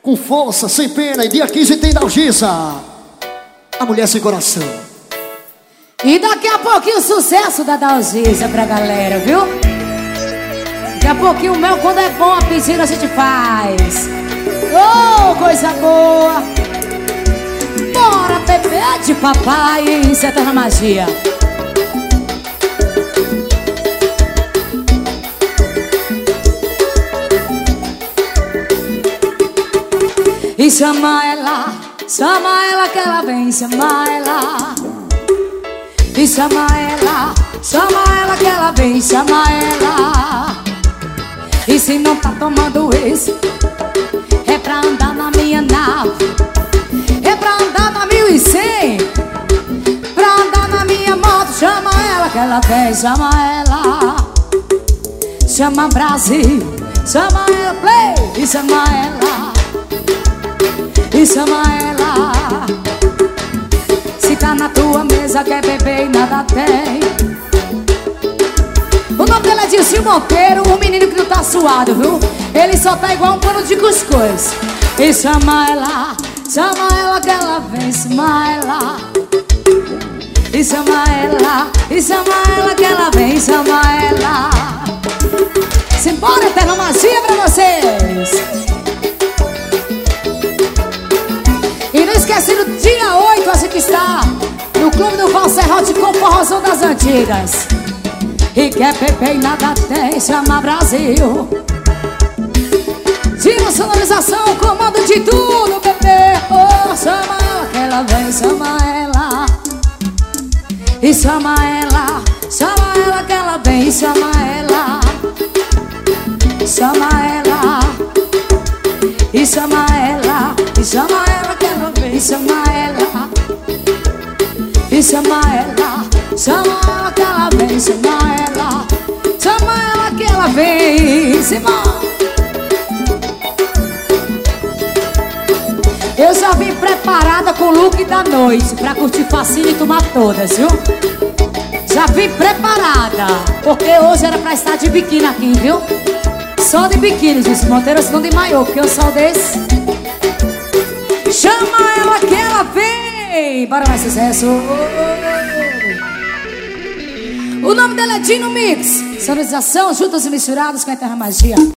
com força, sem pena. E dia 15 tem Dalgisa, a mulher sem coração. E daqui a pouquinho o sucesso da Dalgisa pra galera, viu? Daqui a pouquinho o mel, quando é bom, a pedida a gente faz. Oh, coisa boa. Bora, bebê de papai, isso é toda magia. E chama ela que ela vem, chama ela. E chama ela que ela vem, chama ela. E se não tá tomando esse, é pra andar na minha nave, é pra andar na 1100, pra andar na minha moto. Chama ela que ela vem, chama ela. Chama Brasil, chama ela, play. E chama ela, e chama ela. Se tá na tua mesa, quer beber e nada tem. O nome dele é Dilcinho Monteiro, um menino que não tá suado, viu? Ele só tá igual um pano de cuscuz. E chama ela que ela vem, chama ela. E chama ela que ela vem, chama ela. Simbora, eterna magia pra vocês. E não esquece, no dia 8 a gente está no Clube do Valserrote com forrozão das antigas. E quer beber e nada tem, chama Brasil. Tira a sonorização, comando de tudo, bebê. Oh, chama ela que ela vem, chama ela. E chama ela que ela vem, chama ela. Chama ela. E chama ela, e chama ela que ela vem, chama ela. E chama ela que ela vem, chama ela. Chama ela que ela vem, Simão. Eu já vim preparada com o look da noite pra curtir facinho e tomar todas, viu? Já vim preparada, porque hoje era pra estar de biquíni aqui, viu? Só de biquíni, disse Monteiro, senão de maiô, porque eu sou desse. Chama ela que ela vem. Bora mais sucesso. O nome dela é Dino Mix. Sonorização, juntos e misturados com a Eterna Magia.